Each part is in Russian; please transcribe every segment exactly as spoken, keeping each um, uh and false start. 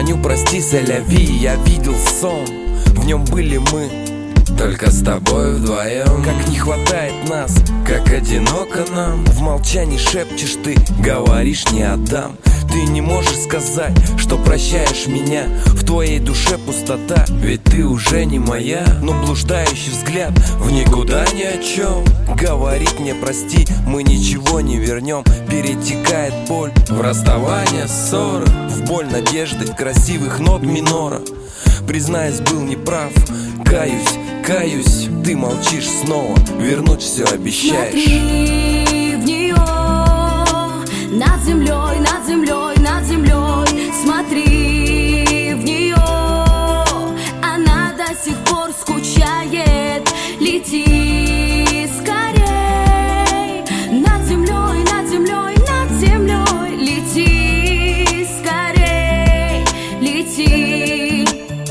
Звоню, прости, сэляви, я видел сон, в нем были мы, только с тобой вдвоем. Как не хватает нас, как одиноко нам. В молчании шепчешь ты, говоришь не отдам. Ты не можешь сказать, что прощаешь меня. В твоей душе пустота, ведь ты уже не моя. Но блуждающий взгляд в никуда ни о чем говорит мне прости, мы ничего не вернем. Перетекает боль в расставание, ссоры, в боль надежды, красивых нот минора. Признаюсь, был неправ, каюсь, каюсь. Ты молчишь снова, вернуть все обещаешь. Смотри в нее, над землей, над землей, над землей. Смотри в нее, она до сих пор скучает. Лети скорей, над землей, над землей, над землей. Лети скорей, лети.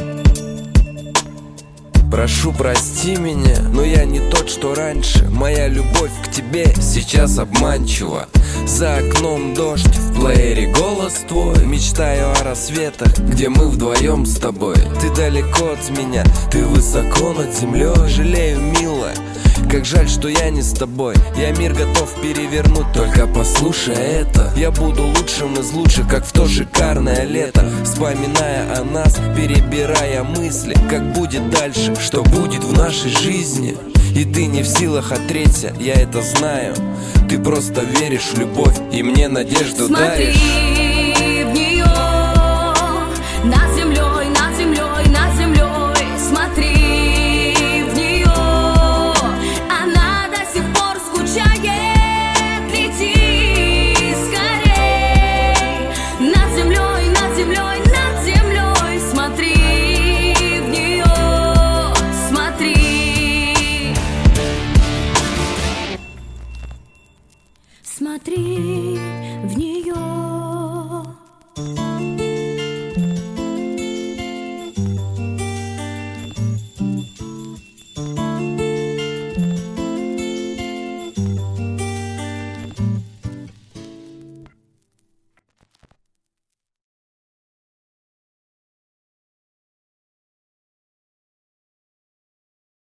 Прошу, прости меня, но я не тот, что раньше. Моя любовь к тебе сейчас обманчива. За окном дождь, в плеере голос твой. Мечтаю о рассветах, где мы вдвоем с тобой. Ты далеко от меня, ты высоко над землей. Жалею, милая, как жаль, что я не с тобой. Я мир готов перевернуть, только послушай это. Я буду лучшим из лучших, как в то шикарное лето. Вспоминая о нас, перебирая мысли, как будет дальше, что будет в нашей жизни. И ты не в силах отречься, я это знаю. Ты просто веришь в любовь и мне надежду даришь. Смотри в нее, над землей, над землей, над землей. Смотри в нее, она до сих пор скучает. Лети скорей, над землей, над землей, над землей. Смотри в нее, смотри. Смотри в нее.